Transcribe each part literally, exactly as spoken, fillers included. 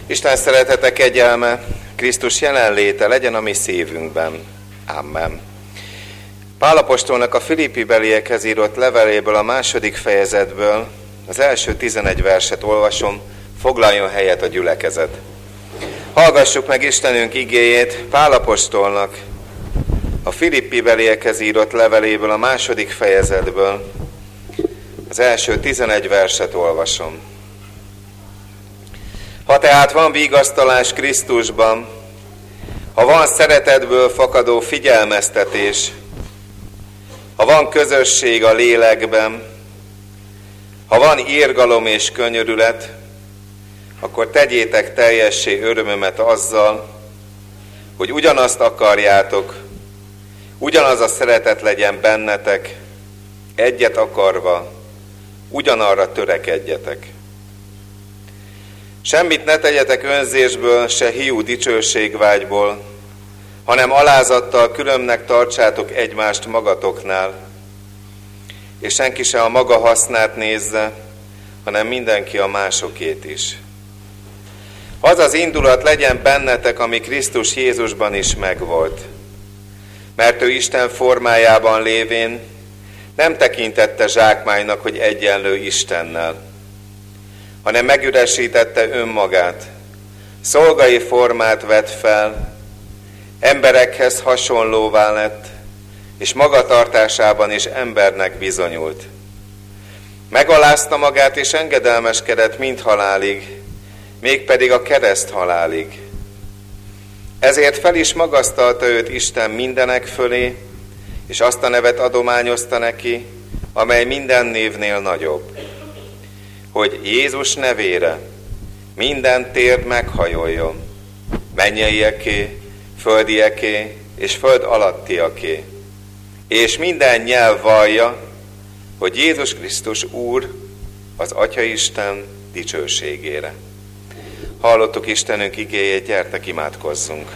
Isten szeretete, kegyelme, Krisztus jelenléte legyen a mi szívünkben. Amen. Pál apostolnak a Filippibeliekhez írott leveléből, a második fejezetből az első tizenegy verset olvasom, foglaljon helyet a gyülekezet. Hallgassuk meg Istenünk igéjét Pál apostolnak a Filippibeliekhez írott leveléből, a második fejezetből, az első tizenegy verset olvasom. Ha tehát van vigasztalás Krisztusban, ha van szeretetből fakadó figyelmeztetés, ha van közösség a lélekben, ha van irgalom és könyörület, akkor tegyétek teljessé örömömet azzal, hogy ugyanazt akarjátok, ugyanaz a szeretet legyen bennetek, egyet akarva, ugyanarra törekedjetek. Semmit ne tegyetek önzésből, se hiú dicsőségvágyból, hanem alázattal különbnek tartsátok egymást magatoknál, és senki se a maga hasznát nézze, hanem mindenki a másokét is. Az az indulat legyen bennetek, ami Krisztus Jézusban is megvolt, mert ő Isten formájában lévén nem tekintette zsákmánynak, hogy egyenlő Istennel, hanem megüresítette önmagát, szolgai formát vett fel, emberekhez hasonlóvá lett, és magatartásában is embernek bizonyult. Megalázta magát és engedelmeskedett mind halálig, mégpedig a kereszt halálig. Ezért fel is magasztalta őt Isten mindenek fölé, és azt a nevet adományozta neki, amely minden névnél nagyobb, hogy Jézus nevére minden térd meghajoljon, mennyeieké, földieké és föld alattiaké, és minden nyelv vallja, hogy Jézus Krisztus Úr, az Atya Isten dicsőségére. Hallottuk Istenünk igéjét, gyertek, imádkozzunk.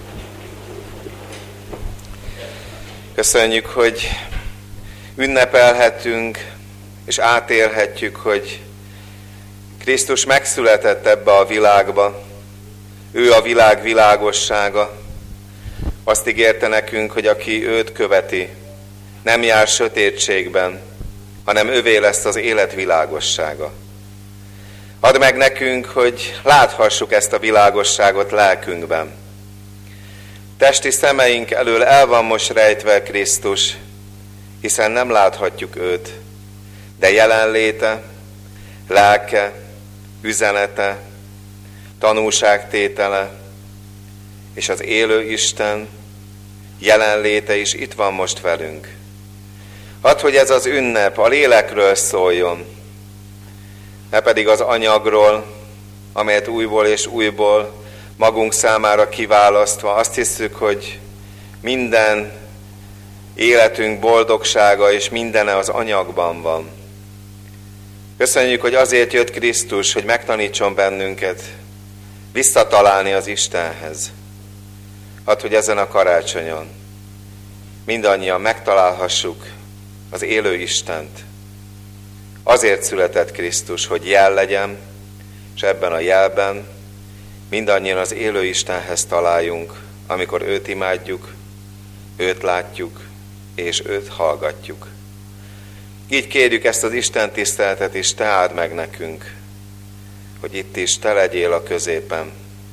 Köszönjük, hogy ünnepelhetünk, és átélhetjük, hogy Krisztus megszületett ebbe a világba. Ő a világ világossága. Azt ígérte nekünk, hogy aki őt követi, nem jár sötétségben, hanem ővé lesz az élet világossága. Add meg nekünk, hogy láthassuk ezt a világosságot lelkünkben. Testi szemeink elől el van most rejtve Krisztus, hiszen nem láthatjuk őt, de jelenléte, lelke, üzenete, tanúságtétele és az élő Isten jelenléte is itt van most velünk. Add, hogy ez az ünnep a lélekről szóljon, ne pedig az anyagról, amelyet újból és újból magunk számára kiválasztva azt hiszük, hogy minden életünk boldogsága és mindene az anyagban van. Köszönjük, hogy azért jött Krisztus, hogy megtanítson bennünket visszatalálni az Istenhez. Add, hogy ezen a karácsonyon mindannyian megtalálhassuk az élő Istent. Azért született Krisztus, hogy jel legyen, és ebben a jelben mindannyian az élő Istenhez találjunk, amikor őt imádjuk, őt látjuk, és őt hallgatjuk. Így kérjük ezt az Isten tiszteletet is, te áld meg nekünk, hogy itt is te legyél a középen.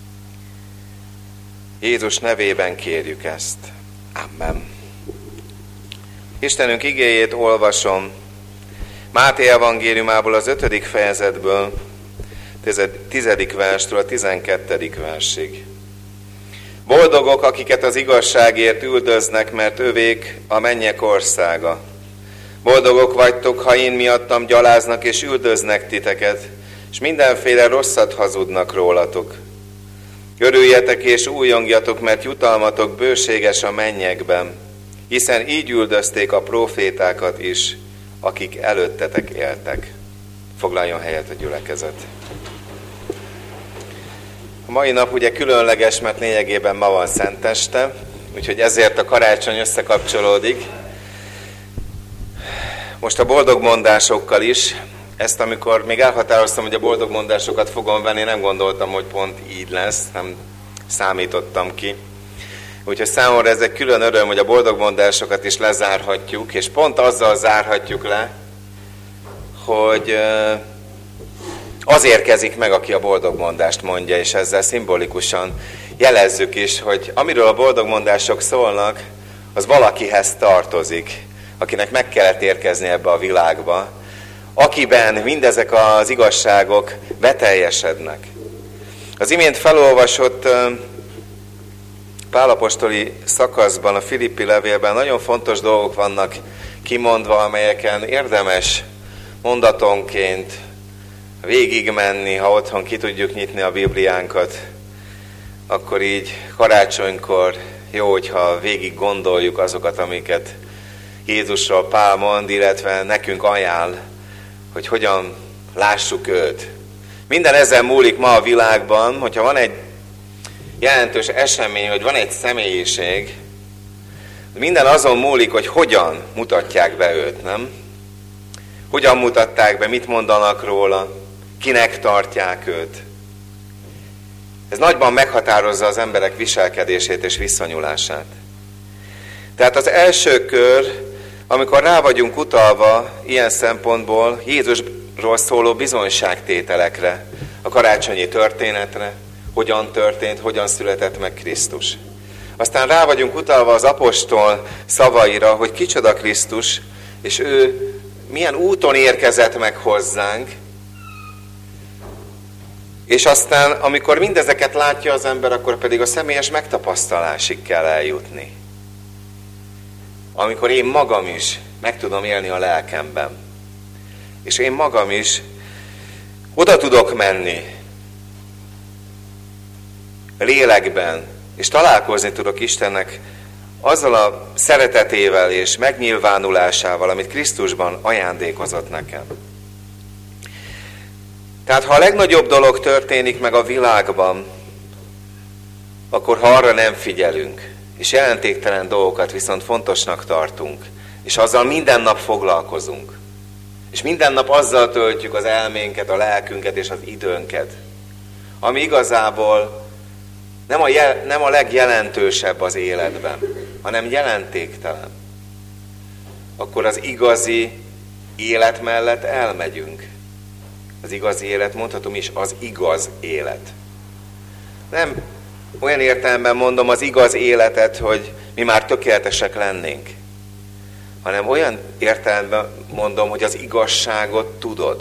Jézus nevében kérjük ezt. Amen. Istenünk igéjét olvasom Máté evangéliumából az ötödik fejezetből, tizedik verstől a tizenkettedik versig. Boldogok, akiket az igazságért üldöznek, mert övék a mennyek országa. Boldogok vagytok, ha én miattam gyaláznak és üldöznek titeket, és mindenféle rosszat hazudnak rólatok. Örüljetek és újongjatok, mert jutalmatok bőséges a mennyekben, hiszen így üldözték a prófétákat is, akik előttetek éltek. Foglaljon helyet a gyülekezet. A mai nap ugye különleges, mert lényegében ma van szenteste, úgyhogy ezért a karácsony összekapcsolódik. Most a boldog mondásokkal is, Ezt amikor még elhatároztam, hogy a boldog mondásokat fogom venni, nem gondoltam, hogy pont így lesz, nem számítottam ki. Úgyhogy számomra ez egy külön öröm, hogy a boldog mondásokat is lezárhatjuk, és pont azzal zárhatjuk le, hogy az érkezik meg, aki a boldog mondást mondja, és ezzel szimbolikusan jelezzük is, hogy amiről a boldog mondások szólnak, az valakihez tartozik, akinek meg kellett érkezni ebbe a világba, akiben mindezek az igazságok beteljesednek. Az imént felolvasott Pál apostoli szakaszban, a Filippi levélben nagyon fontos dolgok vannak kimondva, amelyeken érdemes mondatonként végigmenni, ha otthon ki tudjuk nyitni a Bibliánkat, akkor így karácsonykor jó, hogyha végig gondoljuk azokat, amiket Jézusról Pál mond, illetve nekünk ajánl, hogy hogyan lássuk őt. Minden ezen múlik ma a világban, hogyha van egy jelentős esemény, hogy van egy személyiség, minden azon múlik, hogy hogyan mutatják be őt, nem? Hogyan mutatták be, mit mondanak róla, kinek tartják őt. Ez nagyban meghatározza az emberek viselkedését és viszonyulását. Tehát az első kör, amikor rá vagyunk utalva ilyen szempontból Jézusról szóló bizonyságtételekre, a karácsonyi történetre, hogyan történt, hogyan született meg Krisztus. Aztán rá vagyunk utalva az apostol szavaira, hogy kicsoda Krisztus, és ő milyen úton érkezett meg hozzánk, és aztán, amikor mindezeket látja az ember, akkor pedig a személyes megtapasztalásig kell eljutni. Amikor én magam is meg tudom élni a lelkemben, és én magam is oda tudok menni lélekben, és találkozni tudok Istennek azzal a szeretetével és megnyilvánulásával, amit Krisztusban ajándékozott nekem. Tehát ha a legnagyobb dolog történik meg a világban, akkor ha arra nem figyelünk, és jelentéktelen dolgokat viszont fontosnak tartunk, és azzal minden nap foglalkozunk, és minden nap azzal töltjük az elménket, a lelkünket és az időnket, ami igazából nem a, jel, nem a legjelentősebb az életben, hanem jelentéktelen, akkor az igazi élet mellett elmegyünk. Az igazi élet, mondhatom is, az igaz élet. Nem olyan értelemben mondom az igaz életet, hogy mi már tökéletesek lennénk, hanem olyan értelemben mondom, hogy az igazságot tudod,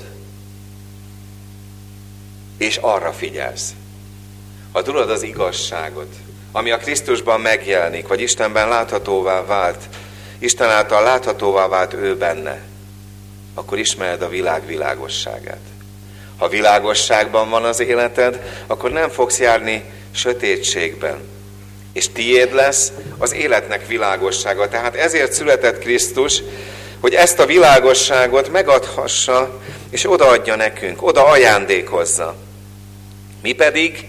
és arra figyelsz. Ha tudod az igazságot, ami a Krisztusban megjelenik, vagy Istenben láthatóvá vált, Isten által láthatóvá vált ő benne, akkor ismered a világ világosságát. Ha világosságban van az életed, akkor nem fogsz járni sötétségben. És tiéd lesz az életnek világossága. Tehát ezért született Krisztus, hogy ezt a világosságot megadhassa, és odaadja nekünk, oda ajándékozza. Mi pedig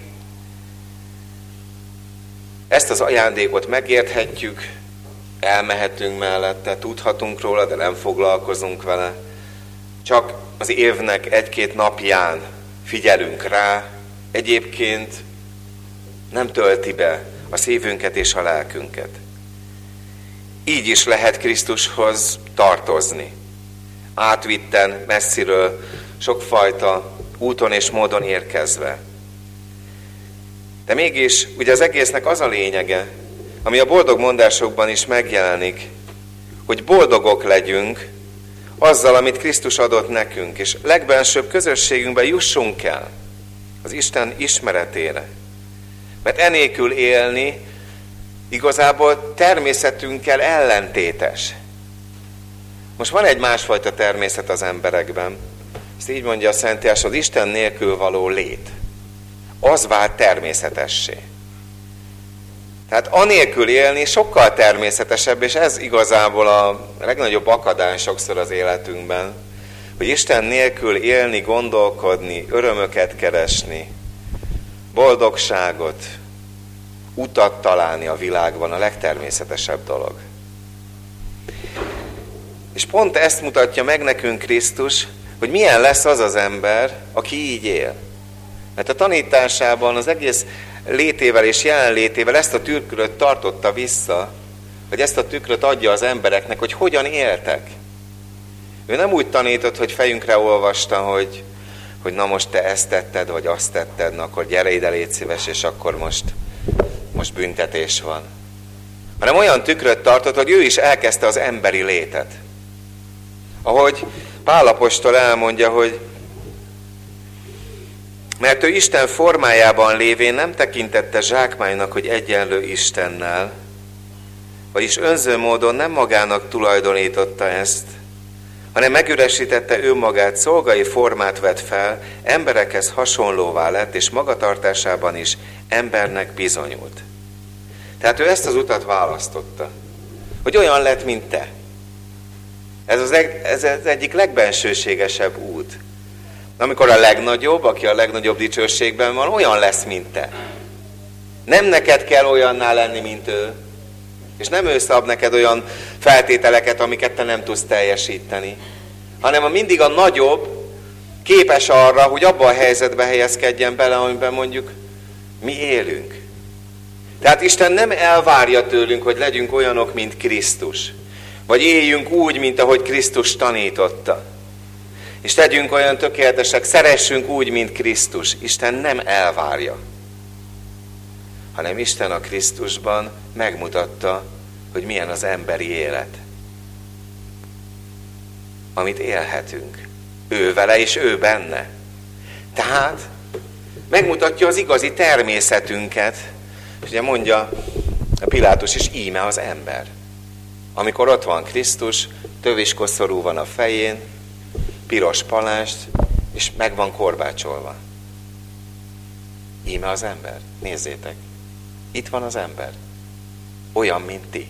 ezt az ajándékot megérthetjük, elmehetünk mellette, tudhatunk róla, de nem foglalkozunk vele. Csak az évnek egy-két napján figyelünk rá, egyébként nem tölti be a szívünket és a lelkünket. Így is lehet Krisztushoz tartozni. Átvitten, messziről, sokfajta úton és módon érkezve. De mégis, ugye az egésznek az a lényege, ami a boldog mondásokban is megjelenik, hogy boldogok legyünk azzal, amit Krisztus adott nekünk, és legbensőbb közösségünkben jussunk el az Isten ismeretére. Mert enélkül élni igazából természetünkkel ellentétes. Most van egy másfajta természet az emberekben. Ezt így mondja a Szentírás, az Isten nélkül való lét. Az vált természetessé. Tehát anélkül élni sokkal természetesebb, és ez igazából a legnagyobb akadály sokszor az életünkben, hogy Isten nélkül élni, gondolkodni, örömöket keresni, boldogságot, utat találni a világban a legtermészetesebb dolog. És pont ezt mutatja meg nekünk Krisztus, hogy milyen lesz az az ember, aki így él. Mert a tanításában az egész létével és jelenlétével ezt a tükröt tartotta vissza, hogy ezt a tükröt adja az embereknek, hogy hogyan éltek. Ő nem úgy tanított, hogy fejünkre olvasta, hogy, hogy na most te ezt tetted, vagy azt tetted, na akkor gyere ide, légy szíves, és akkor most, most büntetés van. Hanem olyan tükröt tartott, hogy ő is elkezdte az emberi létet. Ahogy Pál apostol elmondja, hogy mert ő Isten formájában lévén nem tekintette zsákmánynak, hogy egyenlő Istennel, vagyis önző módon nem magának tulajdonította ezt, hanem megüresítette önmagát, szolgai formát vett fel, emberekhez hasonlóvá lett, és magatartásában is embernek bizonyult. Tehát ő ezt az utat választotta, hogy olyan lett, mint te. Ez az, ez az egyik legbensőségesebb út. Amikor a legnagyobb, aki a legnagyobb dicsőségben van, olyan lesz, mint te. Nem neked kell olyanná lenni, mint ő, és nem ő szab neked olyan feltételeket, amiket te nem tudsz teljesíteni, hanem a mindig a nagyobb képes arra, hogy abban a helyzetbe helyezkedjen bele, amiben mondjuk mi élünk. Tehát Isten nem elvárja tőlünk, hogy legyünk olyanok, mint Krisztus, vagy éljünk úgy, mint ahogy Krisztus tanította. És tegyünk olyan tökéletesek, szeressünk úgy, mint Krisztus. Isten nem elvárja, hanem Isten a Krisztusban megmutatta, hogy milyen az emberi élet, amit élhetünk. Ő vele és ő benne. Tehát megmutatja az igazi természetünket. És ugye mondja a Pilátus is, íme az ember. Amikor ott van Krisztus, töviskoszorú van a fején, piros palást, és meg van korbácsolva. Íme az ember. Nézzétek. Itt van az ember. Olyan, mint ti.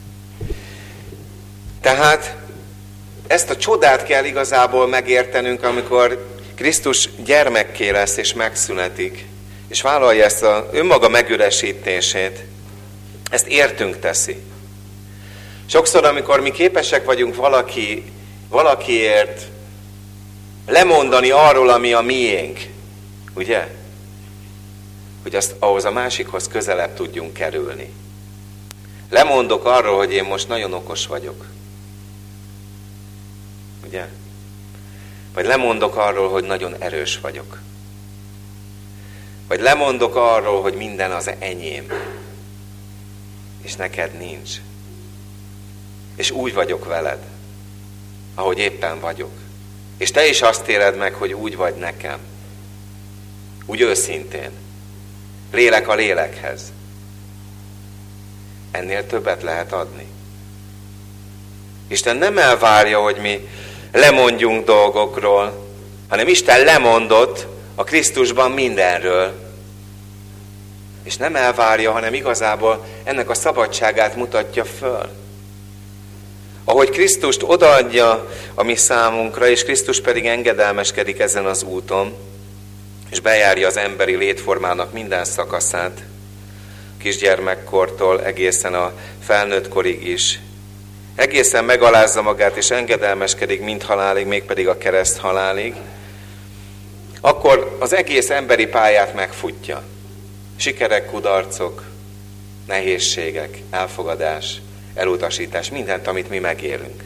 Tehát ezt a csodát kell igazából megértenünk, amikor Krisztus gyermekké lesz és megszületik, és vállalja ezt a önmaga megüresítését. Ezt értünk teszi. Sokszor, amikor mi képesek vagyunk valaki, valakiért lemondani arról, ami a miénk, ugye? Hogy azt ahhoz a másikhoz közelebb tudjunk kerülni. Lemondok arról, hogy én most nagyon okos vagyok. Ugye? Vagy lemondok arról, hogy nagyon erős vagyok. Vagy lemondok arról, hogy minden az enyém. És neked nincs. És úgy vagyok veled, ahogy éppen vagyok. És te is azt éled meg, hogy úgy vagy nekem. Úgy őszintén. Lélek a lélekhez. Ennél többet lehet adni. Isten nem elvárja, hogy mi lemondjunk dolgokról, hanem Isten lemondott a Krisztusban mindenről. És nem elvárja, hanem igazából ennek a szabadságát mutatja föl. Ahogy Krisztust odaadja a mi számunkra, és Krisztus pedig engedelmeskedik ezen az úton, és bejárja az emberi létformának minden szakaszát, kisgyermekkortól egészen a felnőtt korig is. Egészen megalázza magát, és engedelmeskedik mind halálig, mégpedig a kereszt halálig, akkor az egész emberi pályát megfutja. Sikerek, kudarcok, nehézségek, elfogadás, elutasítás, mindent, amit mi megélünk.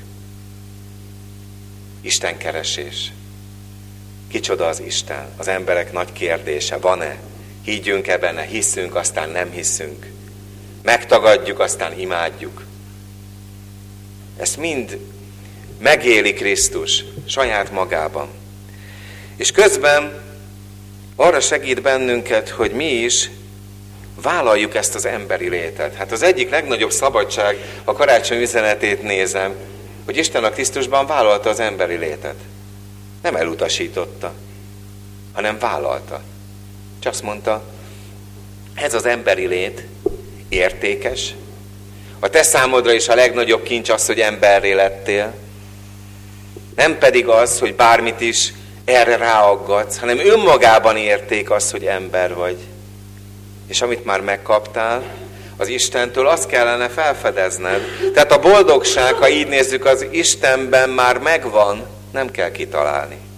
Isten keresés. Kicsoda az Isten? Az emberek nagy kérdése. Van-e? Higgyünk-e benne? Hiszünk, aztán nem hiszünk. Megtagadjuk, aztán imádjuk. Ezt mind megéli Krisztus saját magában. És közben arra segít bennünket, hogy mi is vállaljuk ezt az emberi létet. Hát az egyik legnagyobb szabadság, a karácsony üzenetét nézem, hogy Isten a Krisztusban vállalta az emberi létet. Nem elutasította, hanem vállalta. Csak azt mondta, ez az emberi lét értékes. A te számodra is a legnagyobb kincs az, hogy emberré lettél. Nem pedig az, hogy bármit is erre ráaggatsz, hanem önmagában érték az, hogy ember vagy. És amit már megkaptál az Istentől, azt kellene felfedezned. Tehát a boldogság, ha így nézzük, az Istenben már megvan, nem kell kitalálni.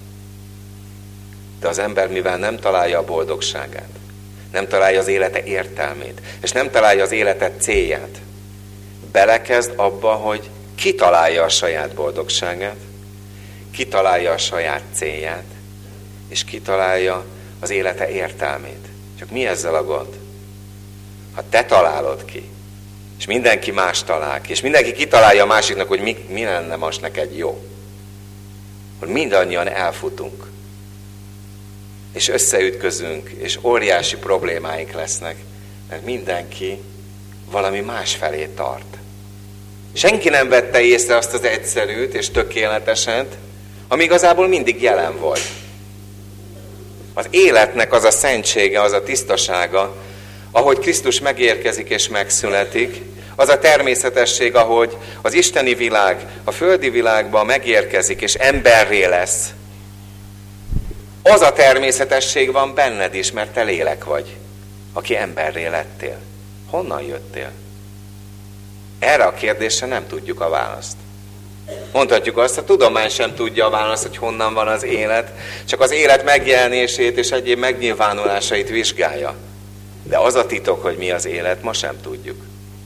De az ember, mivel nem találja a boldogságát, nem találja az élete értelmét, és nem találja az élete célját, belekezd abba, hogy kitalálja a saját boldogságát, kitalálja a saját célját, és kitalálja az élete értelmét. Csak mi ezzel a gond? Ha te találod ki, és mindenki más talál ki, és mindenki kitalálja a másiknak, hogy mi, mi lenne most neked jó, hogy mindannyian elfutunk, és összeütközünk, és óriási problémáink lesznek, mert mindenki valami más felé tart. Senki nem vette észre azt az egyszerűt és tökéleteset, ami igazából mindig jelen volt. Az életnek az a szentsége, az a tisztasága, ahogy Krisztus megérkezik és megszületik, az a természetesség, ahogy az isteni világ a földi világban megérkezik és emberré lesz, az a természetesség van benned is, mert te lélek vagy, aki emberré lettél. Honnan jöttél? Erre a kérdésre nem tudjuk a választ. Mondhatjuk azt, a tudomány sem tudja a választ, hogy honnan van az élet, csak az élet megjelenését és egyéb megnyilvánulásait vizsgálja. De az a titok, hogy mi az élet, ma sem tudjuk.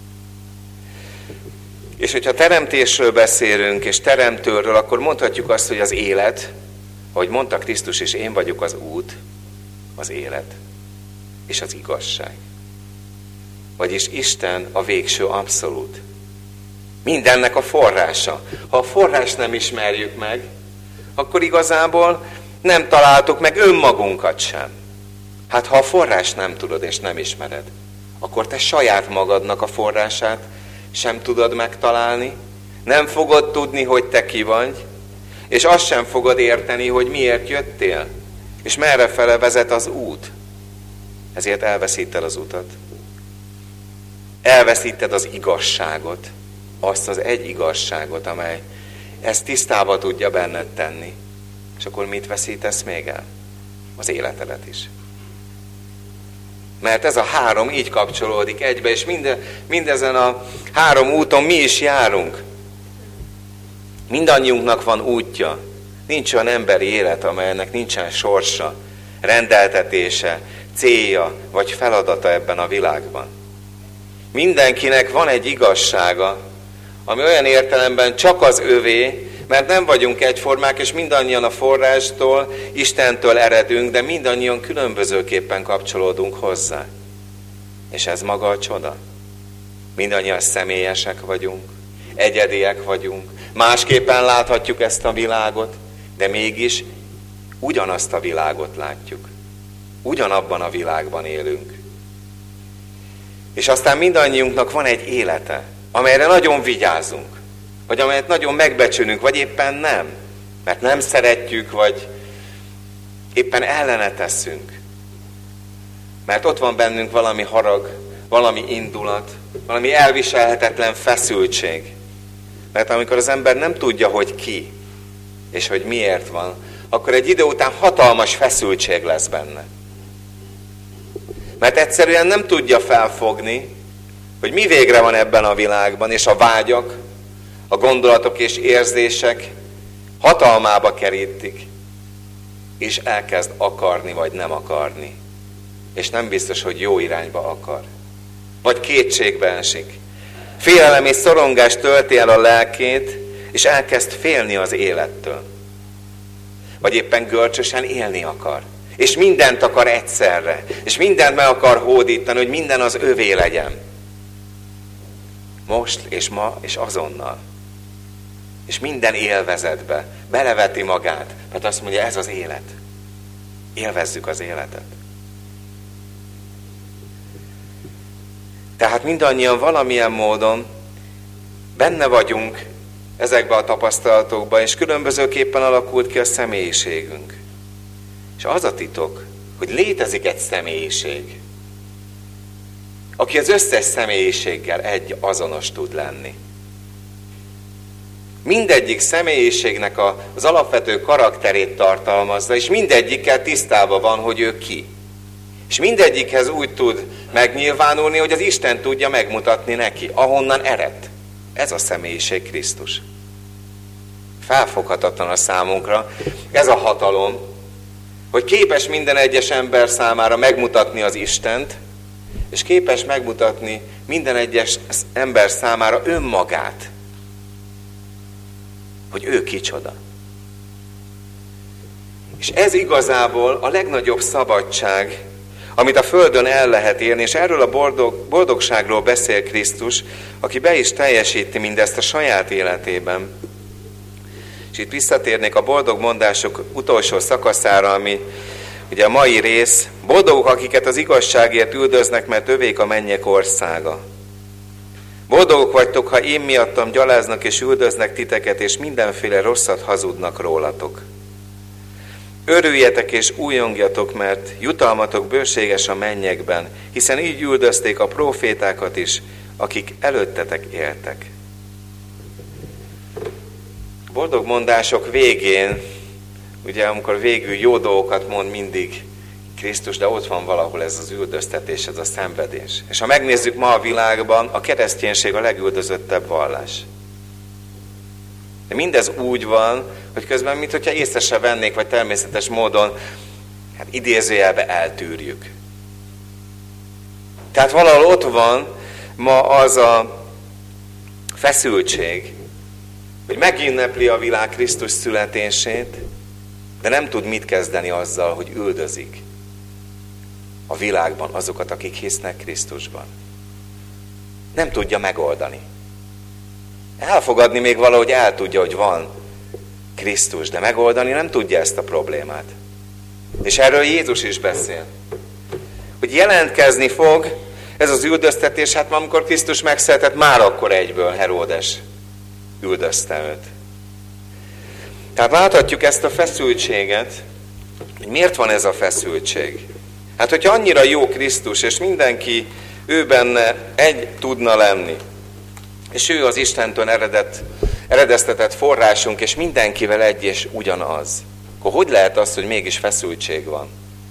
És hogyha teremtésről beszélünk, és teremtőről, akkor mondhatjuk azt, hogy az élet, ahogy mondta Krisztus is, én vagyok az út, az élet és az igazság. Vagyis Isten a végső abszolút. Mindennek a forrása. Ha a forrás nem ismerjük meg, akkor igazából nem találtuk meg önmagunkat sem. Hát ha a forrás nem tudod és nem ismered, akkor te saját magadnak a forrását sem tudod megtalálni, nem fogod tudni, hogy te ki vagy, és azt sem fogod érteni, hogy miért jöttél, és merre fele vezet az út. Ezért elveszíted az utat. Elveszíted az igazságot, azt az egy igazságot, amely ezt tisztába tudja benned tenni. És akkor mit veszítesz még el? Az életedet is. Mert ez a három így kapcsolódik egybe, és minde, mindezen a három úton mi is járunk. Mindannyiunknak van útja. Nincs olyan emberi élet, amelynek nincsen sorsa, rendeltetése, célja vagy feladata ebben a világban. Mindenkinek van egy igazsága, ami olyan értelemben csak az övé, mert nem vagyunk egyformák, és mindannyian a forrástól, Istentől eredünk, de mindannyian különbözőképpen kapcsolódunk hozzá. És ez maga a csoda. Mindannyian személyesek vagyunk, egyediek vagyunk, másképpen láthatjuk ezt a világot, de mégis ugyanazt a világot látjuk. Ugyanabban a világban élünk. És aztán mindannyiunknak van egy élete, amelyre nagyon vigyázunk, vagy amelyet nagyon megbecsülünk, vagy éppen nem, mert nem szeretjük, vagy éppen ellene tesszünk. Mert ott van bennünk valami harag, valami indulat, valami elviselhetetlen feszültség. Mert amikor az ember nem tudja, hogy ki, és hogy miért van, akkor egy idő után hatalmas feszültség lesz benne. Mert egyszerűen nem tudja felfogni, hogy mi végre van ebben a világban, és a vágyak, a gondolatok és érzések hatalmába kerítik, és elkezd akarni, vagy nem akarni. És nem biztos, hogy jó irányba akar. Vagy kétségbe esik. Félelem és szorongás tölti el a lelkét, és elkezd félni az élettől. Vagy éppen görcsösen élni akar. És mindent akar egyszerre. És mindent meg akar hódítani, hogy minden az övé legyen. Most, és ma, és azonnal. És minden élvezetbe beleveti magát. Mert azt mondja, ez az élet. Élvezzük az életet. Tehát mindannyian valamilyen módon benne vagyunk ezekben a tapasztalatokban, és különbözőképpen alakult ki a személyiségünk. És az a titok, hogy létezik egy személyiség, aki az összes személyiséggel egy azonos tud lenni. Mindegyik személyiségnek az alapvető karakterét tartalmazza, és mindegyikkel tisztában van, hogy ő ki. És mindegyikhez úgy tud megnyilvánulni, hogy az Isten tudja megmutatni neki, ahonnan ered. Ez a személyiség Krisztus. Felfoghatatlan a számunkra ez a hatalom, hogy képes minden egyes ember számára megmutatni az Istent, és képes megmutatni minden egyes ember számára önmagát, hogy ő kicsoda. És ez igazából a legnagyobb szabadság, amit a Földön el lehet élni, és erről a boldog, boldogságról beszél Krisztus, aki be is teljesíti mindezt a saját életében. És itt visszatérnék a boldog mondások utolsó szakaszára, ami ugye a mai rész. Boldogok, akiket az igazságért üldöznek, mert övék a mennyek országa. Boldogok vagytok, ha én miattam gyaláznak és üldöznek titeket, és mindenféle rosszat hazudnak rólatok. Örüljetek és újongjatok, mert jutalmatok bőséges a mennyekben, hiszen így üldözték a prófétákat is, akik előttetek éltek. A boldog mondások végén, ugye amikor végül jó dolgokat mond mindig Krisztus, de ott van valahol ez az üldöztetés, ez a szenvedés. És ha megnézzük ma a világban, a kereszténység a legüldözöttebb vallás. De mindez úgy van, hogy közben, mint hogyha észre se vennék, vagy természetes módon, hát idézőjelbe eltűrjük. Tehát valahol ott van ma az a feszültség, hogy megünnepli a világ Krisztus születését, de nem tud mit kezdeni azzal, hogy üldözik a világban azokat, akik hisznek Krisztusban. Nem tudja megoldani. Elfogadni még valahogy el tudja, hogy van Krisztus, de megoldani nem tudja ezt a problémát. És erről Jézus is beszél. Hogy jelentkezni fog ez az üldöztetés, hát ma amikor Krisztus megszületett, már akkor egyből Heródes üldözte őt. Tehát láthatjuk ezt a feszültséget, hogy miért van ez a feszültség. Hát, hogyha annyira jó Krisztus, és mindenki ő benne egy tudna lenni, és ő az Istentől eredet, eredeztetett forrásunk, és mindenkivel egy és ugyanaz, akkor hogy lehet az, hogy mégis feszültség van?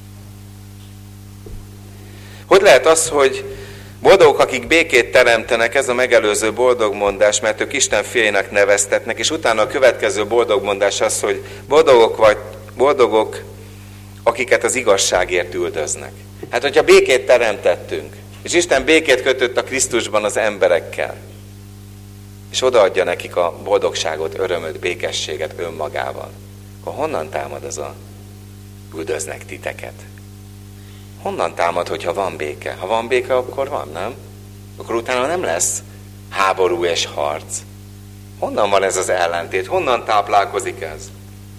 Hogy lehet az, hogy boldogok, akik békét teremtenek, ez a megelőző boldogmondás, mert ők Isten fiainak neveztetnek, és utána a következő boldogmondás az, hogy boldogok vagy boldogok, akiket az igazságért üldöznek. Hát, hogyha békét teremtettünk, és Isten békét kötött a Krisztusban az emberekkel, és odaadja nekik a boldogságot, örömöt, békességet önmagával, akkor honnan támad az a üldöznek titeket? Honnan támad, hogyha van béke? Ha van béke, akkor van, nem? Akkor utána nem lesz háború és harc. Honnan van ez az ellentét? Honnan táplálkozik ez?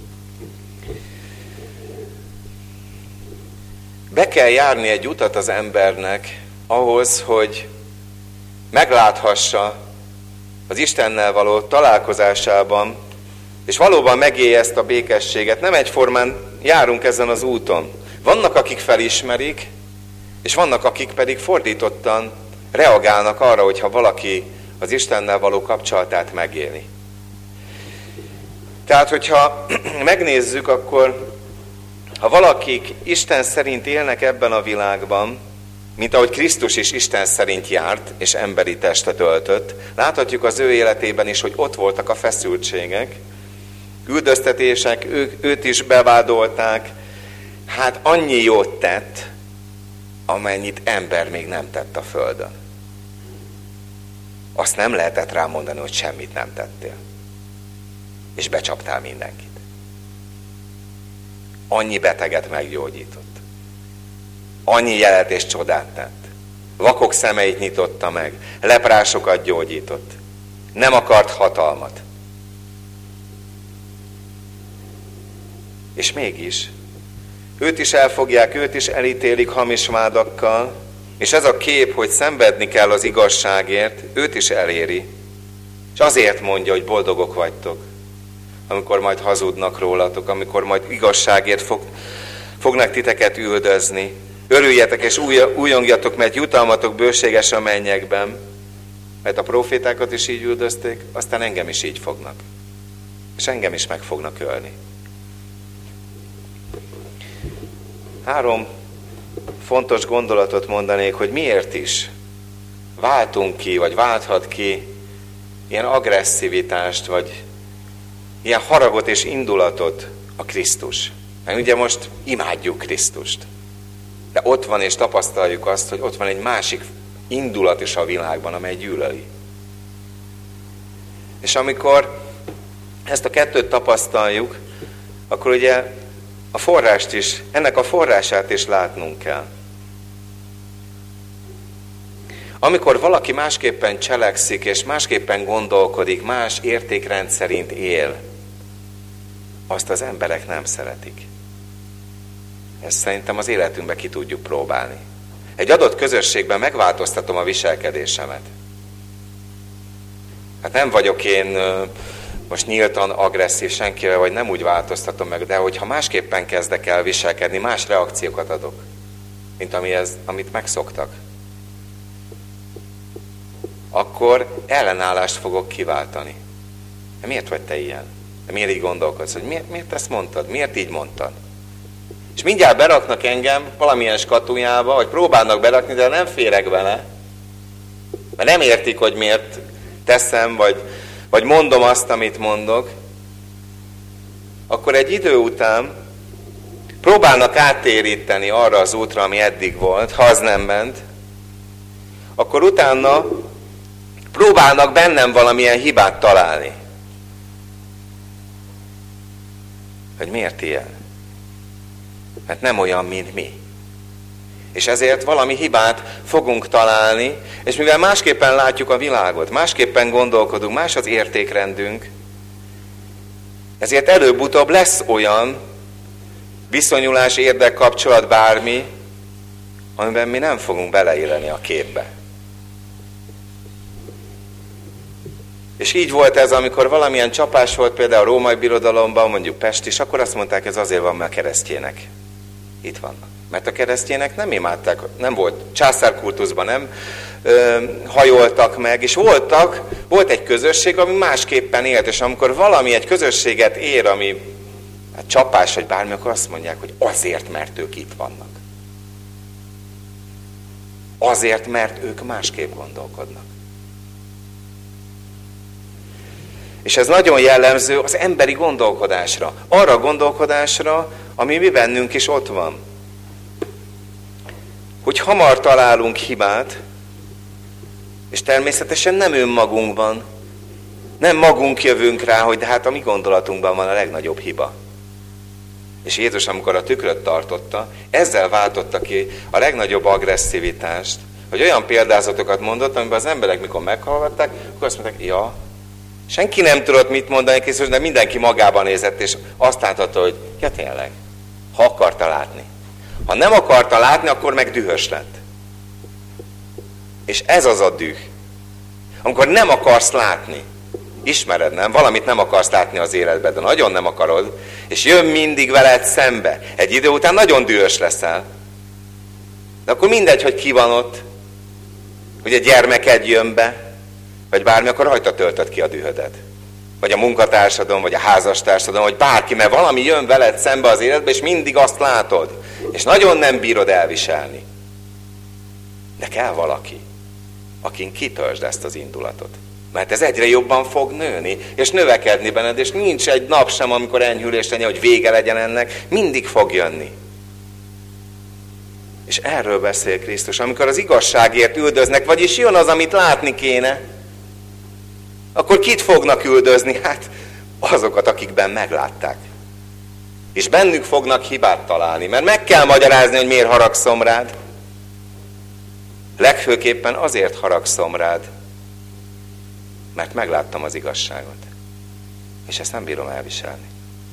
Be kell járni egy utat az embernek ahhoz, hogy megláthassa az Istennel való találkozásában, és valóban megélje ezt a békességet. Nem egyformán járunk ezen az úton. Vannak, akik felismerik, és vannak, akik pedig fordítottan reagálnak arra, hogyha valaki az Istennel való kapcsolatát megéli. Tehát, hogyha megnézzük, akkor ha valakik Isten szerint élnek ebben a világban, mint ahogy Krisztus is Isten szerint járt, és emberi testet öltött, láthatjuk az ő életében is, hogy ott voltak a feszültségek, üldöztetések, ő, őt is bevádolták, hát annyi jót tett, amennyit ember még nem tett a földön. Azt nem lehetett rá mondani, hogy semmit nem tettél. És becsaptál mindenkit. Annyi beteget meggyógyított. Annyi jelet és csodát tett. Vakok szemeit nyitotta meg. Leprásokat gyógyított. Nem akart hatalmat. És mégis őt is elfogják, őt is elítélik hamis vádakkal, és ez a kép, hogy szenvedni kell az igazságért, őt is eléri. És azért mondja, hogy boldogok vagytok, amikor majd hazudnak rólatok, amikor majd igazságért fog, fognak titeket üldözni. Örüljetek és új, újongjatok, mert jutalmatok bőséges a mennyekben, mert a profétákat is így üldözték, aztán engem is így fognak. És engem is meg fognak ölni. Három fontos gondolatot mondanék, hogy miért is váltunk ki, vagy válthat ki ilyen agresszivitást, vagy ilyen haragot és indulatot a Krisztus. Mert ugye most imádjuk Krisztust. De ott van és tapasztaljuk azt, hogy ott van egy másik indulat is a világban, amely gyűlöli. És amikor ezt a kettőt tapasztaljuk, akkor ugye a forrást is, ennek a forrását is látnunk kell. Amikor valaki másképpen cselekszik, és másképpen gondolkodik, más értékrend szerint él, azt az emberek nem szeretik. Ezt szerintem az életünkben ki tudjuk próbálni. Egy adott közösségben megváltoztatom a viselkedésemet. Hát nem vagyok én most nyíltan agresszív senkivel, vagy nem úgy változtatom meg, de hogyha másképpen kezdek el viselkedni, más reakciókat adok, mint amihez, amit megszoktak, akkor ellenállást fogok kiváltani. De miért vagy te ilyen? De miért így gondolkodsz? Hogy miért, miért ezt mondtad? Miért így mondtad? És mindjárt beraknak engem valamilyen skatujába, vagy próbálnak berakni, de nem férek vele. Mert nem értik, hogy miért teszem, vagy, vagy mondom azt, amit mondok. Akkor egy idő után próbálnak áttéríteni arra az útra, ami eddig volt, ha az nem ment. Akkor utána próbálnak bennem valamilyen hibát találni. Hogy miért ilyen? Mert nem olyan, mint mi. És ezért valami hibát fogunk találni, és mivel másképpen látjuk a világot, másképpen gondolkodunk, más az értékrendünk, ezért előbb-utóbb lesz olyan viszonyulás, érdekkapcsolat, bármi, amiben mi nem fogunk beleélni a képbe. És így volt ez, amikor valamilyen csapás volt például a római birodalomban, mondjuk Pest is, akkor azt mondták, ez azért van, mert keresztjének itt vannak. Mert a keresztjének nem imádták, nem volt császárkultuszban, nem ö, hajoltak meg, és voltak, volt egy közösség, ami másképpen élt, és amikor valami egy közösséget ér, ami hát csapás, vagy bármi, akkor azt mondják, hogy azért, mert ők itt vannak. Azért, mert ők másképp gondolkodnak. És ez nagyon jellemző az emberi gondolkodásra. Arra a gondolkodásra, ami mi bennünk is ott van. Hogy hamar találunk hibát, és természetesen nem önmagunkban, nem magunk jövünk rá, hogy de hát a mi gondolatunkban van a legnagyobb hiba. És Jézus, amikor a tükröt tartotta, ezzel váltotta ki a legnagyobb agresszivitást, hogy olyan példázatokat mondott, amiben az emberek, mikor meghallgatták, akkor azt mondták, ja, senki nem tudott mit mondani Krisztus, de mindenki magában nézett, és azt láthatta, hogy ja tényleg, ha akarta látni. Ha nem akarta látni, akkor meg dühös lett. És ez az a düh. Amikor nem akarsz látni, ismered, nem? Valamit nem akarsz látni az életben, de nagyon nem akarod, és jön mindig veled szembe. Egy idő után nagyon dühös leszel. De akkor mindegy, hogy ki van ott, hogy a gyermeked jön be, vagy bármi, akkor rajta töltöd ki a dühödet. Vagy a munkatársadon, vagy a házastársadon, vagy bárki, mert valami jön veled szembe az életbe, és mindig azt látod. És nagyon nem bírod elviselni. De kell valaki, akin kitöltsd ezt az indulatot. Mert ez egyre jobban fog nőni, és növekedni benned, és nincs egy nap sem, amikor enyhülés legyen, hogy vége legyen ennek, mindig fog jönni. És erről beszél Krisztus, amikor az igazságért üldöznek, vagyis jön az, amit látni kéne, akkor kit fognak üldözni? Hát azokat, akikben meglátták. És bennük fognak hibát találni, mert meg kell magyarázni, hogy miért haragszom rád. Legfőképpen azért haragszom rád, mert megláttam az igazságot. És ezt nem bírom elviselni.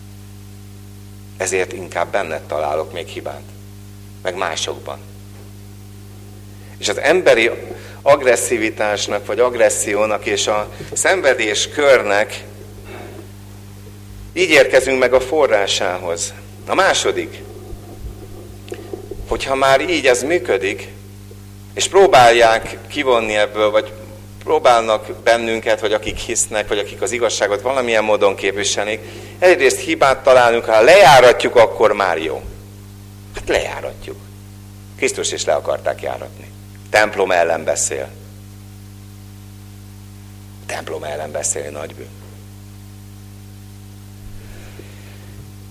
Ezért inkább benned találok még hibát, meg másokban. És az emberi agresszivitásnak, vagy agressziónak és a szenvedés körnek így érkezünk meg a forrásához. A második, hogyha már így ez működik, és próbálják kivonni ebből, vagy próbálnak bennünket, vagy akik hisznek, vagy akik az igazságot valamilyen módon képviselnék, egyrészt hibát találunk, ha lejáratjuk, akkor már jó. Hát lejáratjuk. Krisztus is le akarták járatni. Templom ellen beszél. Templom ellen beszélni nagy bűn.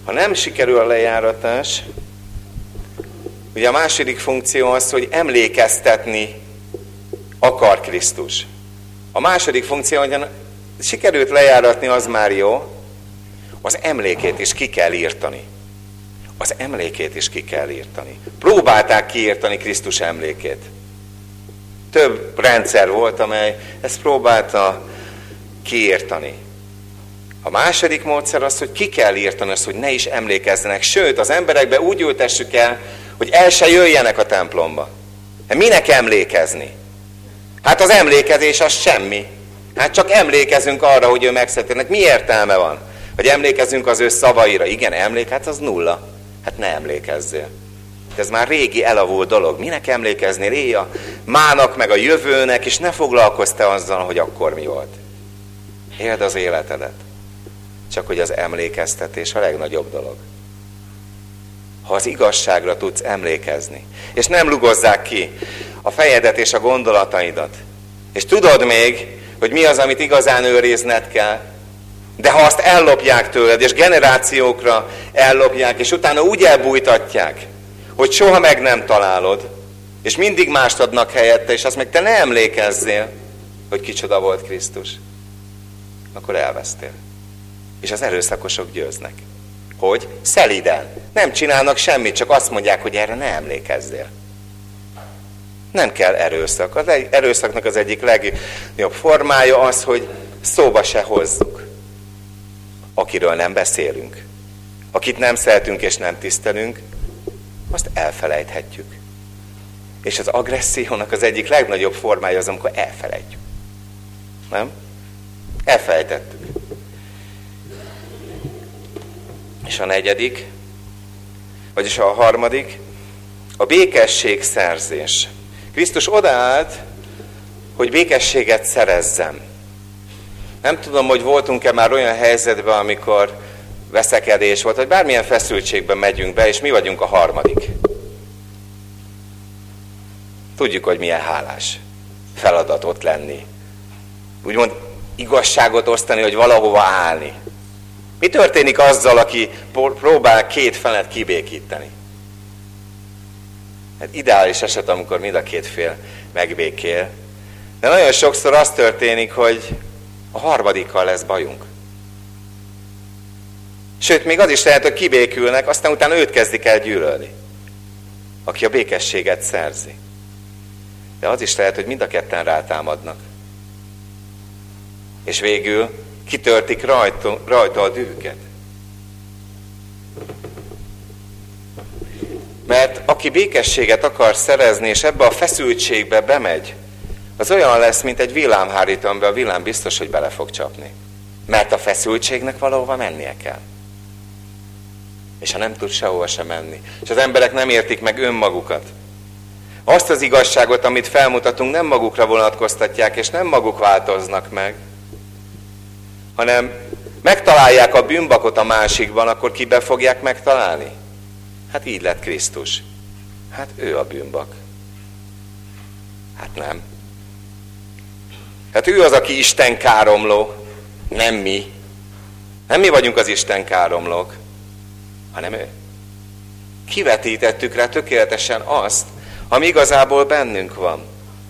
Ha nem sikerül a lejáratás, ugye a második funkció az, hogy emlékeztetni akar Krisztus. A második funkció, hogy sikerült lejáratni, az már jó, az emlékét is ki kell írtani. Az emlékét is ki kell írtani. Próbálták kiírtani Krisztus emlékét. Több rendszer volt, amely ezt próbálta kiírtani. A második módszer az, hogy ki kell írtani azt, hogy ne is emlékezzenek. Sőt, az emberekbe úgy ültessük el, hogy el se jöjjenek a templomba. Hát minek emlékezni? Hát az emlékezés az semmi. Hát csak emlékezünk arra, hogy ő megszületett. Mi értelme van? Hogy emlékezünk az ő szavaira. Igen, emlék, hát az nulla. Hát ne emlékezzél. Ez már régi elavult dolog. Minek emlékeznél? Élj a mának meg a jövőnek, és ne foglalkozz te azzal, hogy akkor mi volt. Éld az életedet. Csak hogy az emlékeztetés a legnagyobb dolog. Ha az igazságra tudsz emlékezni, és nem lugozzák ki a fejedet és a gondolataidat, és tudod még, hogy mi az, amit igazán őrizned kell, de ha azt ellopják tőled, és generációkra ellopják, és utána úgy elbújtatják, hogy soha meg nem találod, és mindig mást adnak helyette, és azt meg te ne emlékezzél, hogy kicsoda volt Krisztus, akkor elvesztél. És az erőszakosok győznek. Hogy? Szeliden. Nem csinálnak semmit, csak azt mondják, hogy erre ne emlékezzél. Nem kell erőszak. Az erőszaknak az egyik legjobb formája az, hogy szóba se hozzuk. Akiről nem beszélünk. Akit nem szeretünk és nem tisztelünk, azt elfelejthetjük. És az agressziónak az egyik legnagyobb formája az, amikor elfelejtjük. Nem? Elfelejtettük. És a negyedik, vagyis a harmadik, a békesség szerzés. Krisztus odaállt, hogy békességet szerezzem. Nem tudom, hogy voltunk-e már olyan helyzetben, amikor veszekedés volt, vagy bármilyen feszültségben megyünk be, és mi vagyunk a harmadik. Tudjuk, hogy milyen hálás feladat ott lenni. Úgymond igazságot osztani, hogy valahova állni. Mi történik azzal, aki próbál két felet kibékíteni? Hát ideális eset, amikor mind a két fél megbékél. De nagyon sokszor az történik, hogy a harmadikkal lesz bajunk. Sőt, még az is lehet, hogy kibékülnek, aztán utána őt kezdik el gyűlölni, aki a békességet szerzi. De az is lehet, hogy mind a ketten rátámadnak. És végül kitörtik rajta, rajta a dühüket. Mert aki békességet akar szerezni, és ebbe a feszültségbe bemegy, az olyan lesz, mint egy villámhárító, amiben a villám biztos, hogy bele fog csapni. Mert a feszültségnek valahova mennie kell. És ha nem tud sehova sem menni. És az emberek nem értik meg önmagukat. Azt az igazságot, amit felmutatunk, nem magukra vonatkoztatják, és nem maguk változnak meg, hanem megtalálják a bűnbakot a másikban, akkor kiben fogják megtalálni? Hát így lett Krisztus. Hát ő a bűnbak. Hát nem. Hát ő az, aki Isten káromló, nem mi. Nem mi vagyunk az Isten káromlók, hanem ő. Kivetítettük rá tökéletesen azt, ami igazából bennünk van.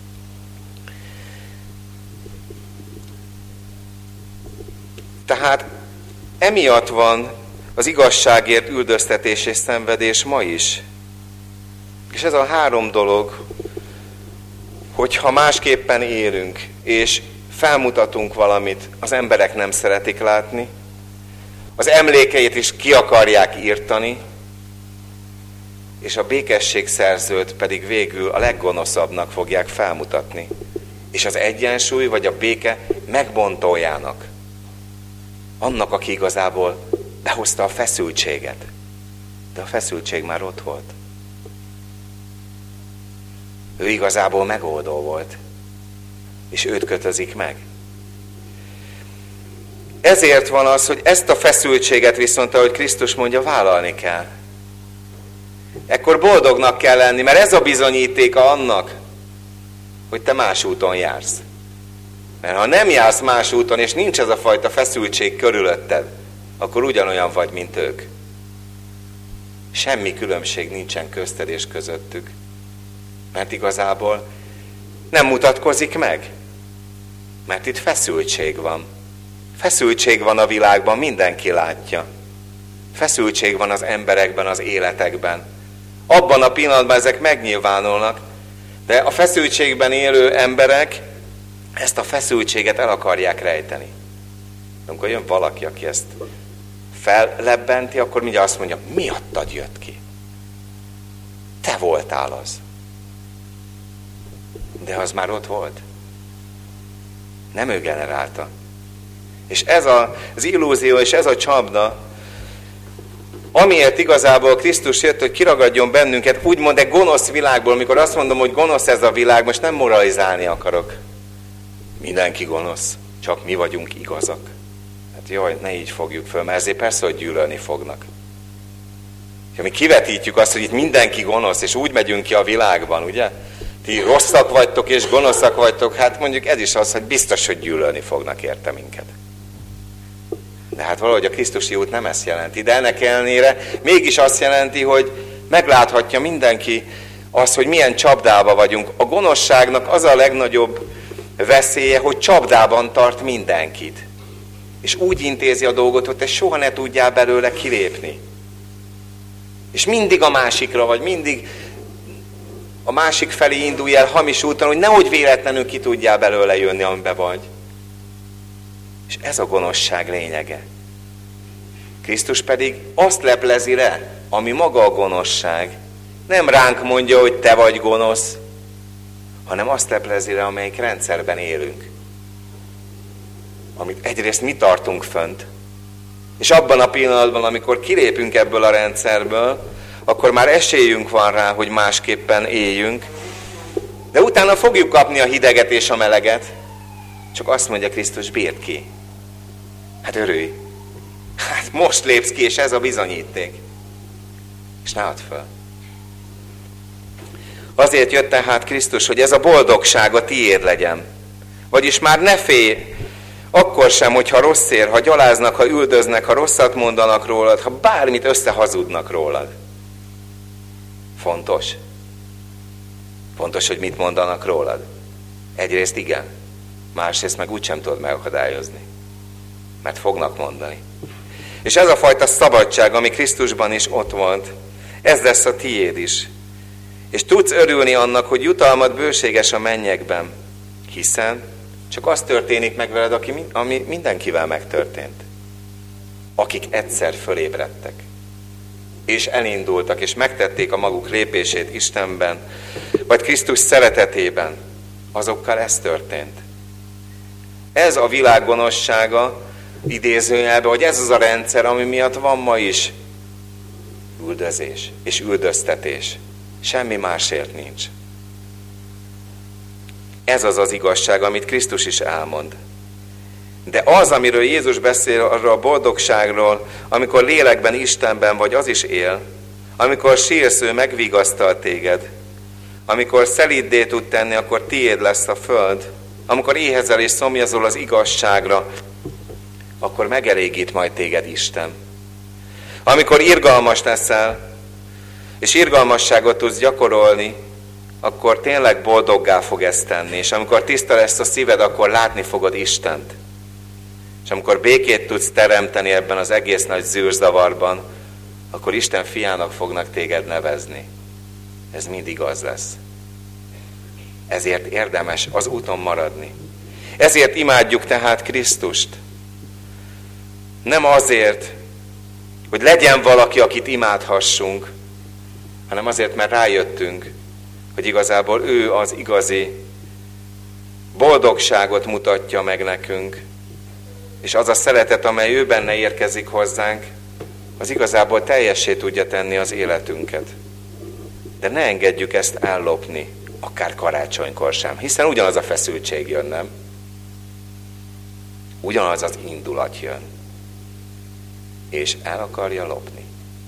Tehát emiatt van az igazságért üldöztetés és szenvedés ma is. És ez a három dolog, hogyha másképpen élünk, és felmutatunk valamit, az emberek nem szeretik látni, az emlékeit is ki akarják írtani, és a békességszerzőt pedig végül a leggonoszabbnak fogják felmutatni. És az egyensúly vagy a béke megbontójának. Annak, aki igazából behozta a feszültséget. De a feszültség már ott volt. Ő igazából megoldó volt. És őt kötözik meg. Ezért van az, hogy ezt a feszültséget viszont, ahogy Krisztus mondja, vállalni kell. Ekkor boldognak kell lenni, mert ez a bizonyítéka annak, hogy te más úton jársz. Mert ha nem jársz más úton, és nincs ez a fajta feszültség körülötted, akkor ugyanolyan vagy, mint ők. Semmi különbség nincsen közted és közöttük. Mert igazából nem mutatkozik meg. Mert itt feszültség van. Feszültség van a világban, mindenki látja. Feszültség van az emberekben, az életekben. Abban a pillanatban ezek megnyilvánulnak, de a feszültségben élő emberek ezt a feszültséget el akarják rejteni. Amikor jön valaki, aki ezt fellebbenti, akkor mindjárt azt mondja, miattad jött ki. Te voltál az. De az már ott volt. Nem ő generálta. És ez a, az illúzió, és ez a csapda, amiért igazából Krisztus jött, hogy kiragadjon bennünket, úgymond egy gonosz világból. Amikor azt mondom, hogy gonosz ez a világ, most nem moralizálni akarok. Mindenki gonosz, csak mi vagyunk igazak. Hát jaj, ne így fogjuk föl, mert ezért persze, hogy gyűlölni fognak. Ha mi kivetítjük azt, hogy itt mindenki gonosz, és úgy megyünk ki a világban, ugye? Ti rosszak vagytok és gonoszak vagytok, hát mondjuk ez is az, hogy biztos, hogy gyűlölni fognak érte minket. De hát valahogy a krisztusi út nem ezt jelenti, de ennek ellenére mégis azt jelenti, hogy megláthatja mindenki azt, hogy milyen csapdába vagyunk. A gonoszságnak az a legnagyobb veszélye, hogy csapdában tart mindenkit. És úgy intézi a dolgot, hogy te soha ne tudjál belőle kilépni. És mindig a másikra vagy, mindig a másik felé indulj el hamis úton, hogy nehogy véletlenül ki tudjál belőle jönni, amiben vagy. És ez a gonoszság lényege. Krisztus pedig azt leplezi le, ami maga a gonoszság. Nem ránk mondja, hogy te vagy gonosz, hanem azt leplezi le, amelyik rendszerben élünk. Amit egyrészt mi tartunk fönt, és abban a pillanatban, amikor kilépünk ebből a rendszerből, akkor már esélyünk van rá, hogy másképpen éljünk, de utána fogjuk kapni a hideget és a meleget, csak azt mondja Krisztus, bírd ki. Hát örülj. Hát most lépsz ki, és ez a bizonyíték. És ne add föl. Azért jött tehát Krisztus, hogy ez a boldogság a tiéd legyen. Vagyis már ne félj, akkor sem, hogyha rossz ér, ha gyaláznak, ha üldöznek, ha rosszat mondanak rólad, ha bármit összehazudnak rólad. Fontos. Fontos, hogy mit mondanak rólad. Egyrészt igen, másrészt meg úgysem tudod megakadályozni. Mert fognak mondani. És ez a fajta szabadság, ami Krisztusban is ott volt, ez lesz a tiéd is. És tudsz örülni annak, hogy jutalmad bőséges a mennyekben, hiszen csak az történik meg veled, aki, ami mindenkivel megtörtént. Akik egyszer fölébredtek, és elindultak, és megtették a maguk lépését Istenben, vagy Krisztus szeretetében, azokkal ez történt. Ez a világ gonoszsága, idézőjelben, hogy ez az a rendszer, ami miatt van ma is üldözés és üldöztetés. Semmi másért nincs. Ez az az igazság, amit Krisztus is elmond. De az, amiről Jézus beszél, arról a boldogságról, amikor lélekben, Istenben vagy, az is él. Amikor sírsz, ő megvigasztal téged. Amikor szelíddé tud tenni, akkor tiéd lesz a föld. Amikor éhezel és szomjazol az igazságra, akkor megelégít majd téged Isten. Amikor irgalmas leszel, és irgalmasságot tudsz gyakorolni, akkor tényleg boldoggá fog ezt tenni. És amikor tiszta lesz a szíved, akkor látni fogod Istent. És amikor békét tudsz teremteni ebben az egész nagy zűrzavarban, akkor Isten fiának fognak téged nevezni. Ez mindig az lesz. Ezért érdemes az úton maradni. Ezért imádjuk tehát Krisztust. Nem azért, hogy legyen valaki, akit imádhassunk, hanem azért, mert rájöttünk, hogy igazából ő az igazi boldogságot mutatja meg nekünk, és az a szeretet, amely ő benne érkezik hozzánk, az igazából teljessé tudja tenni az életünket. De ne engedjük ezt ellopni, akár karácsonykor sem, hiszen ugyanaz a feszültség jön, nem? Ugyanaz az indulat jön, és el akarja lopni.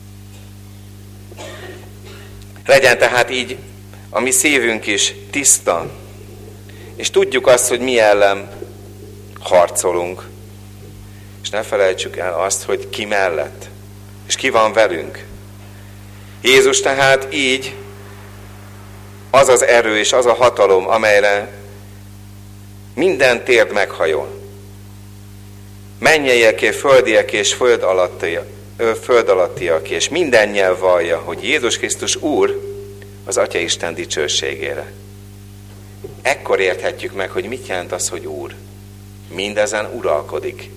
Legyen tehát így a mi szívünk is tiszta, és tudjuk azt, hogy mi ellen harcolunk. És ne felejtsük el azt, hogy ki mellett, és ki van velünk. Jézus tehát így az az erő és az a hatalom, amelyre minden térd meghajol. Mennyeieké, földieké és föld alattiak, föld alattiak, és minden nyelv vallja, hogy Jézus Krisztus Úr az Atya Isten dicsőségére. Ekkor érthetjük meg, hogy mit jelent az, hogy Úr. Mindezen uralkodik.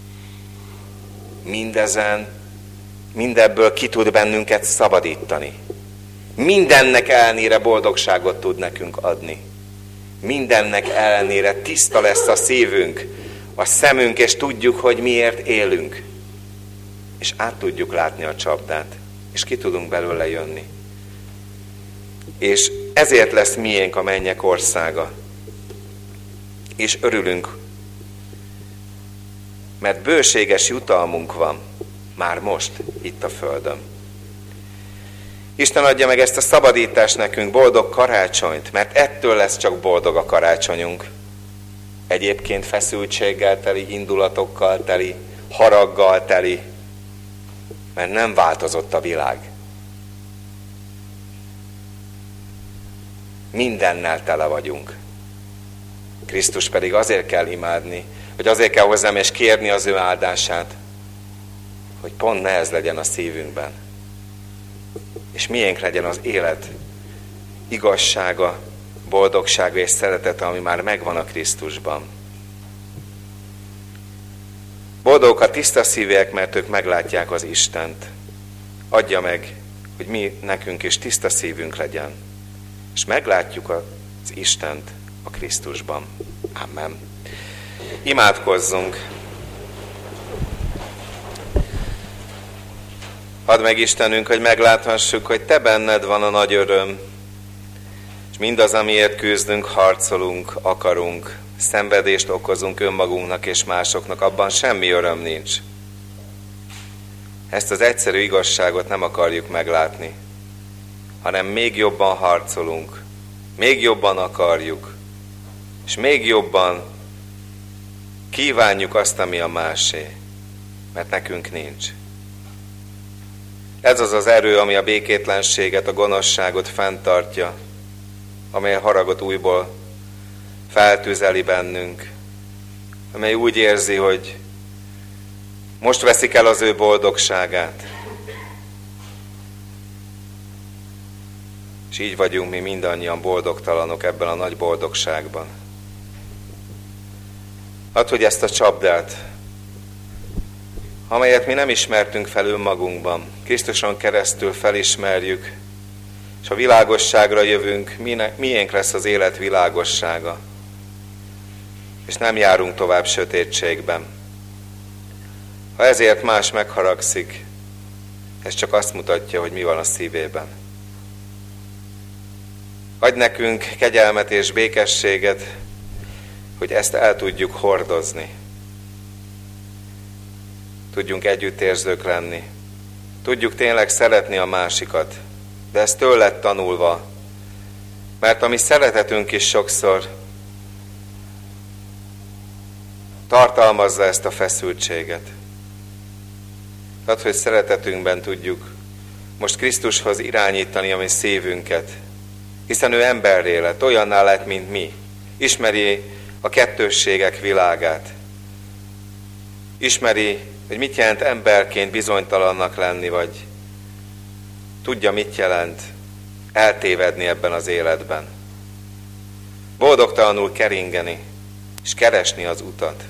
Mindezen, mindebből ki tud bennünket szabadítani. Mindennek ellenére boldogságot tud nekünk adni. Mindennek ellenére tiszta lesz a szívünk, a szemünk, és tudjuk, hogy miért élünk. És át tudjuk látni a csapdát, és ki tudunk belőle jönni. És ezért lesz miénk a mennyek országa. És örülünk, mert bőséges jutalmunk van már most itt a földön. Isten adja meg ezt a szabadítást nekünk, boldog karácsonyt, mert ettől lesz csak boldog a karácsonyunk. Egyébként feszültséggel teli, indulatokkal teli, haraggal teli, mert nem változott a világ. Mindennel tele vagyunk. Krisztus pedig azért kell imádni, hogy azért kell hozzám és kérni az ő áldását, hogy pont ne ez legyen a szívünkben. És miénk legyen az élet igazsága, boldogsága és szeretete, ami már megvan a Krisztusban. Boldogok a tiszta szívűek, mert ők meglátják az Istent. Adja meg, hogy mi nekünk is tiszta szívünk legyen, és meglátjuk az Istent a Krisztusban. Amen. Imádkozzunk! Add meg Istenünk, hogy megláthassuk, hogy Te benned van a nagy öröm, és mindaz, amiért küzdünk, harcolunk, akarunk, szenvedést okozunk önmagunknak és másoknak, abban semmi öröm nincs. Ezt az egyszerű igazságot nem akarjuk meglátni, hanem még jobban harcolunk, még jobban akarjuk, és még jobban kívánjuk azt, ami a másé, mert nekünk nincs. Ez az az erő, ami a békétlenséget, a gonoszságot fenntartja, amely a haragot újból feltüzeli bennünk, amely úgy érzi, hogy most veszik el az ő boldogságát. És így vagyunk mi mindannyian boldogtalanok ebben a nagy boldogságban. Add, hogy ezt a csapdát, amelyet mi nem ismertünk fel önmagunkban, Krisztuson keresztül felismerjük, és a világosságra jövünk, miénk lesz az élet világossága, és nem járunk tovább sötétségben. Ha ezért más megharagszik, ez csak azt mutatja, hogy mi van a szívében. Adj nekünk kegyelmet és békességet, hogy ezt el tudjuk hordozni. Tudjunk együttérzők lenni. Tudjuk tényleg szeretni a másikat, de ez tőled tanulva. Mert a mi szeretetünk is sokszor tartalmazza ezt a feszültséget. Tehát, hogy szeretetünkben tudjuk most Krisztushoz irányítani a mi szívünket, hiszen ő emberré lett, olyanná lett, mint mi. Ismeri a kettősségek világát. Ismeri, hogy mit jelent emberként bizonytalannak lenni, vagy tudja, mit jelent eltévedni ebben az életben. Boldogtalanul keringeni, és keresni az utat.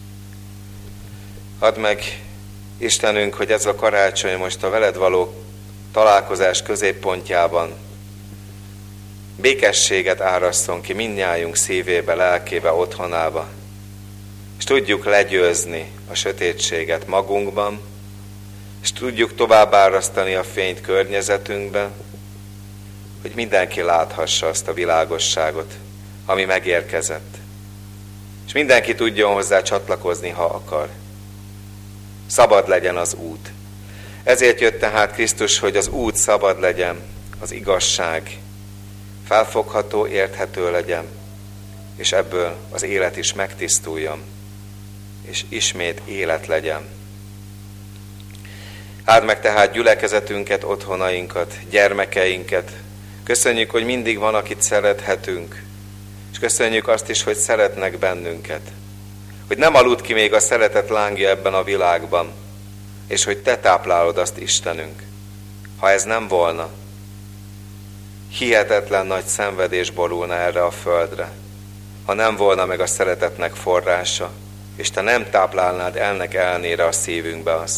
Add meg, Istenünk, hogy ez a karácsony most a veled való találkozás középpontjában békességet árasszon ki mindnyájunk szívébe, lelkébe, otthonába, és tudjuk legyőzni a sötétséget magunkban, és tudjuk tovább árasztani a fényt környezetünkbe, hogy mindenki láthassa azt a világosságot, ami megérkezett. És mindenki tudjon hozzá csatlakozni, ha akar. Szabad legyen az út. Ezért jött tehát Krisztus, hogy az út szabad legyen, az igazság felfogható, érthető legyen, és ebből az élet is megtisztuljon, és ismét élet legyen. Áld meg tehát gyülekezetünket, otthonainkat, gyermekeinket. Köszönjük, hogy mindig van, akit szerethetünk. És köszönjük azt is, hogy szeretnek bennünket. Hogy nem aludt ki még a szeretet lángja ebben a világban. És hogy te táplálod azt, Istenünk. Ha ez nem volna, hihetetlen nagy szenvedés borulna erre a földre. Ha nem volna meg a szeretetnek forrása, és te nem táplálnád elnek elnére a szívünkbe azt.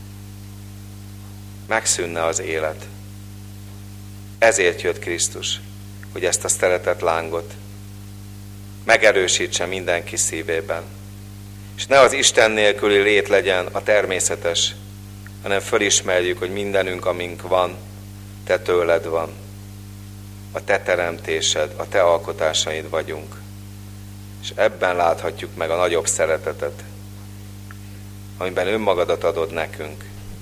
Megszűnne az élet. Ezért jött Krisztus, hogy ezt a szeretet lángot megerősítse mindenki szívében. És ne az Isten nélküli lét legyen a természetes, hanem fölismerjük, hogy mindenünk, amink van, te tőled van. A te teremtésed, a te alkotásaid vagyunk. És ebben láthatjuk meg a nagyobb szeretetet, amiben önmagadat adod nekünk.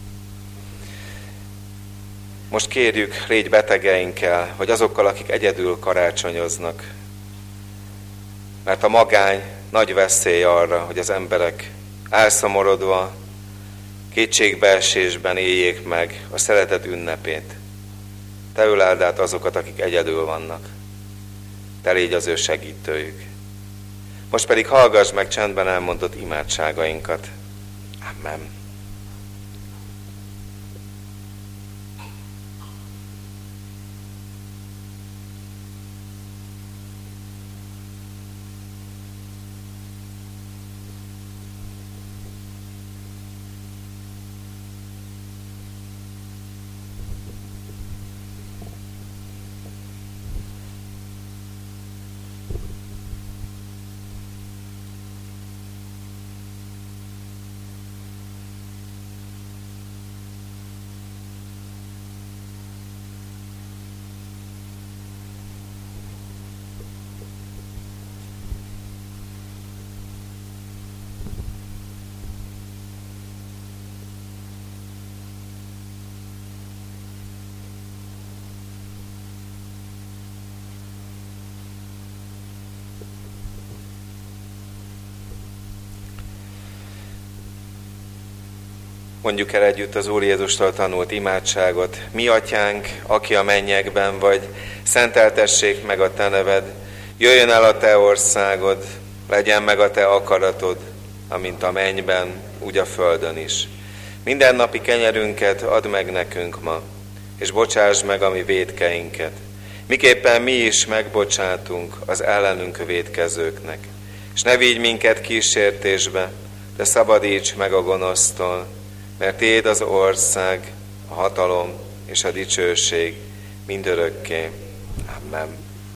Most kérjük, légy betegeinkkel, vagy azokkal, akik egyedül karácsonyoznak. Mert a magány nagy veszély arra, hogy az emberek elszomorodva, kétségbeesésben éljék meg a szeretet ünnepét. Te öleld át azokat, akik egyedül vannak. Te légy az ő segítőjük. Most pedig hallgass meg csendben elmondott imádságainkat. Amen. Mondjuk el együtt az Úr Jézustól tanult imádságot. Mi atyánk, aki a mennyekben vagy, szenteltessék meg a te neved, jöjjön el a te országod, legyen meg a te akaratod, amint a mennyben, úgy a földön is. Mindennapi kenyerünket add meg nekünk ma, és bocsásd meg a mi vétkeinket, miképpen mi is megbocsátunk az ellenünk vétkezőknek. És ne vigy minket kísértésbe, de szabadíts meg a gonosztól, mert tiéd az ország, a hatalom és a dicsőség mindörökké. Amen.